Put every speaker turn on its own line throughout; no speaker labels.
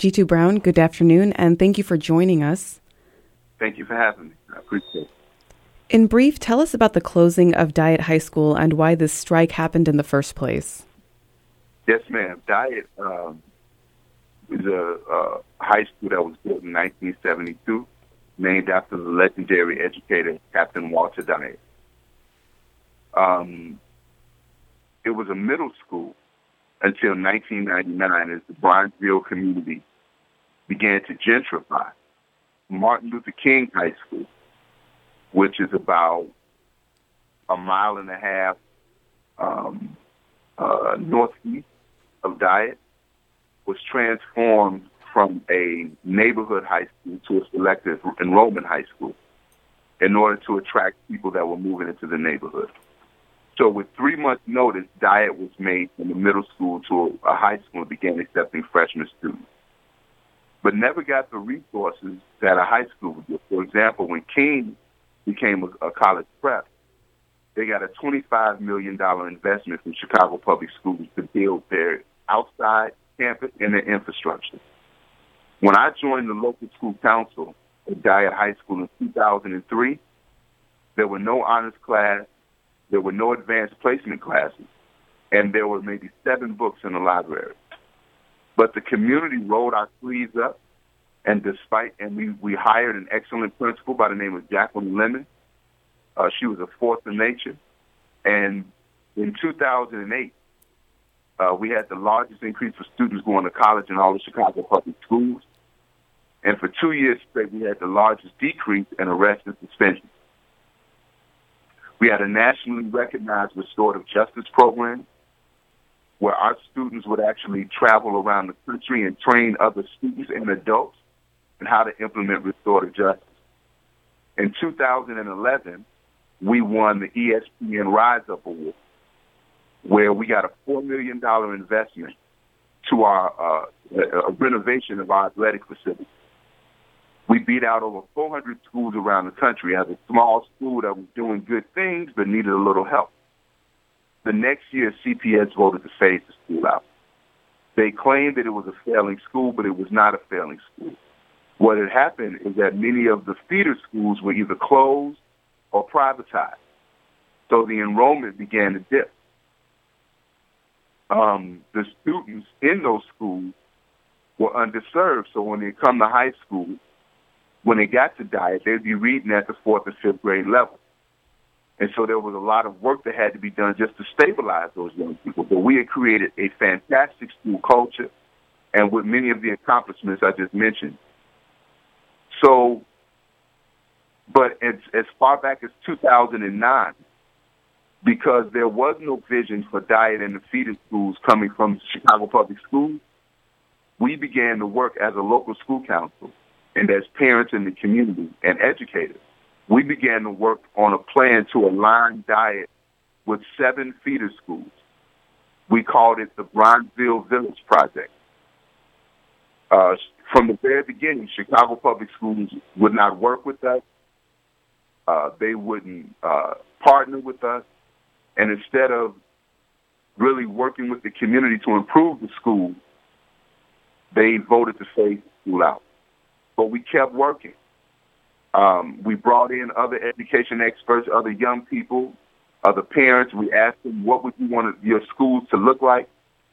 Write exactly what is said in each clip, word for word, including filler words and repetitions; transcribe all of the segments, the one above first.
Jitu Brown, good afternoon, and thank you for joining us.
Thank you for having me. I appreciate it.
In brief, tell us about the closing of Dyett High School and why this strike happened in the first place.
Yes, ma'am. Dyett um, is a, a high school that was built in nineteen seventy-two, named after the legendary educator, Captain Walter Dyett. Um, it was a middle school until nineteen ninety-nine, as the Bronzeville community began to gentrify. Martin Luther King High School, which is about a mile and a half um, uh, northeast of Dyett, was transformed from a neighborhood high school to a selective enrollment high school in order to attract people that were moving into the neighborhood. So with three months' notice, Dyett was made from a middle school to a high school and began accepting freshman students, but never got the resources that a high school would get. For example, when King became a, a college prep, they got a twenty-five million dollars investment from Chicago Public Schools to build their outside campus and their infrastructure. When I joined the local school council at Dyett High School in two thousand three, there were no honors class, there were no advanced placement classes, and there were maybe seven books in the library. But the community rolled our sleeves up, and despite, and we, we hired an excellent principal by the name of Jacqueline Lemon. Uh, she was a force of nature. And in two thousand eight, uh, we had the largest increase for students going to college in all the Chicago public schools. And for two years straight, we had the largest decrease in arrests and suspensions. We had a nationally recognized restorative justice program where our students would actually travel around the country and train other students and adults in how to implement restorative justice. In two thousand eleven, we won the E S P N Rise Up Award, where we got a four million dollars investment to our uh, a renovation of our athletic facility. We beat out over four hundred schools around the country as a small school that was doing good things but needed a little help. The next year, C P S voted to phase the school out. They claimed that it was a failing school, but it was not a failing school. What had happened is that many of the feeder schools were either closed or privatized. So the enrollment began to dip. Um, the students in those schools were underserved. So when they come to high school, when they got to Dyett, they'd be reading at the fourth or fifth grade level. And so there was a lot of work that had to be done just to stabilize those young people. But we had created a fantastic school culture and with many of the accomplishments I just mentioned. So, but as, as far back as two thousand nine, because there was no vision for Dyett and the feeder schools coming from Chicago Public Schools, we began to work as a local school council and as parents in the community and educators. We began to work on a plan to align Dyett with seven feeder schools. We called it the Bronzeville Village Project. Uh, from the very beginning, Chicago Public Schools would not work with us. Uh, they wouldn't uh, partner with us. And instead of really working with the community to improve the school, they voted to phase the school out. But we kept working. Um, we brought in other education experts, other young people, other parents. We asked them, what would you want your schools to look like?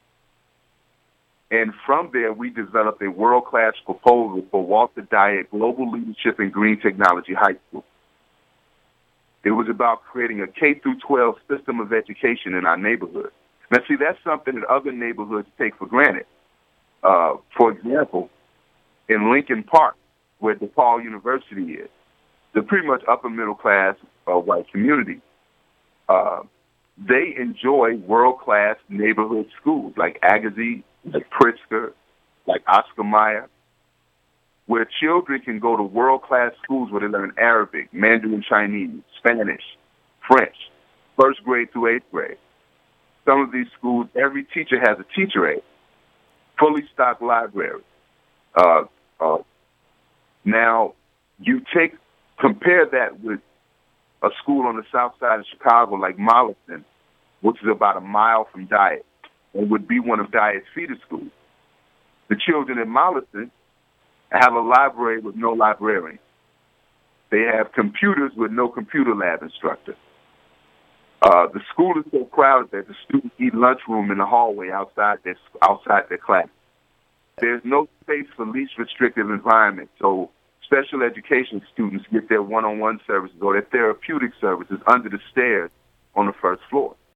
And from there, we developed a world-class proposal for Walter Dyett Global Leadership in Green Technology High School. It was about creating a K through twelve system of education in our neighborhood. Now, see, that's something that other neighborhoods take for granted. Uh, for example, in Lincoln Park, where DePaul University is, the pretty much upper middle class uh, white community, uh, they enjoy world-class neighborhood schools like Agassiz, like Pritzker, like Oscar Mayer, where children can go to world-class schools where they learn Arabic, Mandarin Chinese, Spanish, French, first grade through eighth grade. Some of these schools, every teacher has a teacher aide, fully stocked library. Uh, uh, now, you take compare that with a school on the south side of Chicago like Mollison, which is about a mile from Dyett, and would be one of Dyett's feeder schools. The children in Mollison have a library with no librarian. They have computers with no computer lab instructor. Uh, the school is so crowded that the students eat lunchroom in the hallway outside their, outside their class. There's no space for least restrictive environment, so special education students get their one-on-one services or their therapeutic services under the stairs on the first floor.